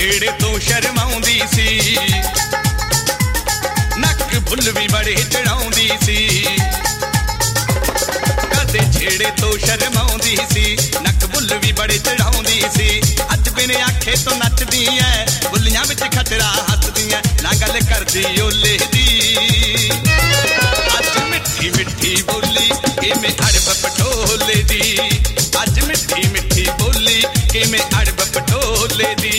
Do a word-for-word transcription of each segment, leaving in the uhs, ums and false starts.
छेड़े तो शर्माउंदी सी, नक फुल भी बड़े चढ़ाउंदी सी। कदे छेड़े तो शर्माउंदी सी, नक फुल भी बड़े चढ़ाउंदी सी। अज बिन आखे तो नचदी है, बुलियां विच खतरा हसदी है, ना गल करदी ओले दी। अज मिठी मिठी बोली किवें अड़ब पटोले दी, अज मिठी मिठी बोली किवें अड़ब पटोले दी।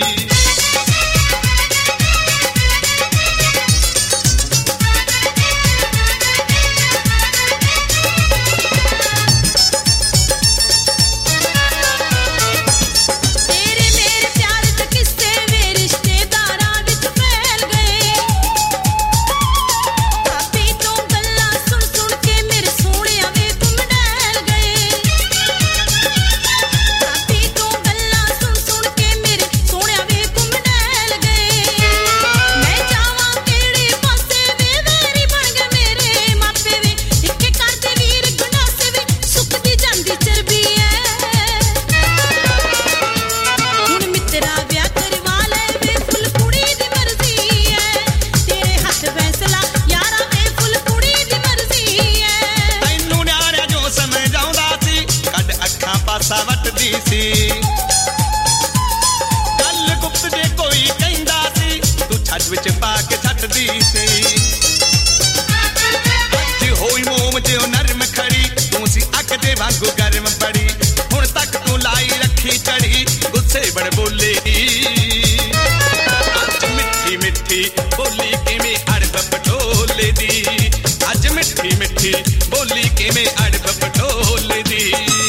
गल गुप्त जे कोई कहंदा सी, तू छत विच पा के छटदी सी। अज होई मोम जे नरम खड़ी, तू सी अग दे वांगू गर्म पड़ी। हुण तक तू लाई रखी चढ़ी, गुस्से बड़ बोले। अज मिठी मिठी बोली किवें अड़ब पटोले दी, अज मिठी मिठी बोली किवें अड़ब पटोले दी।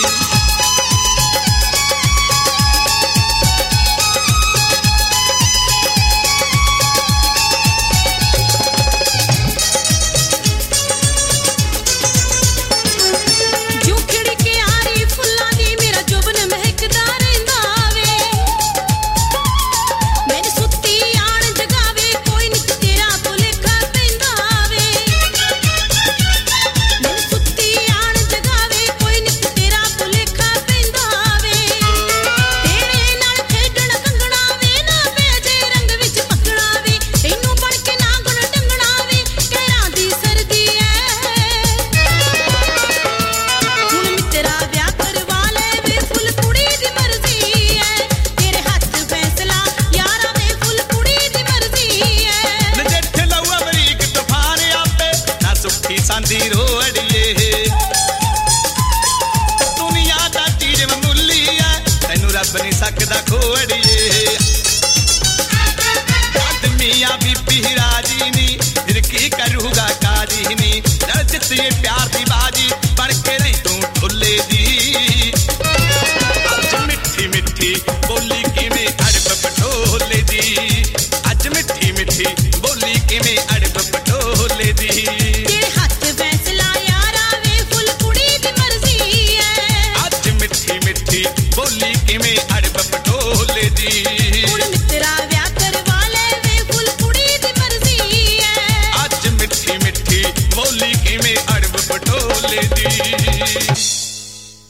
दुनिया दा चीज मामूली है, तैनू रब नहीं सकदा खोड़िए। आदमिया बीबी राजी नी, फिर की करूगा काजी नी। जित ये प्यार दी बाजी बन के नहीं तू ढुले दी। अज मिठी मिठी बोली किवें अड़ब पटोले दी, अज मिठी मिठी बोली किवें अड़ब पटोले दी। बोली किवें अड़ब पटोले दी। हुण मित्रा व्याह करवाले वे फुल कुड़ी दी मर्जी है। अज मिठी मिठी बोली किवें अड़ब पटोले दी।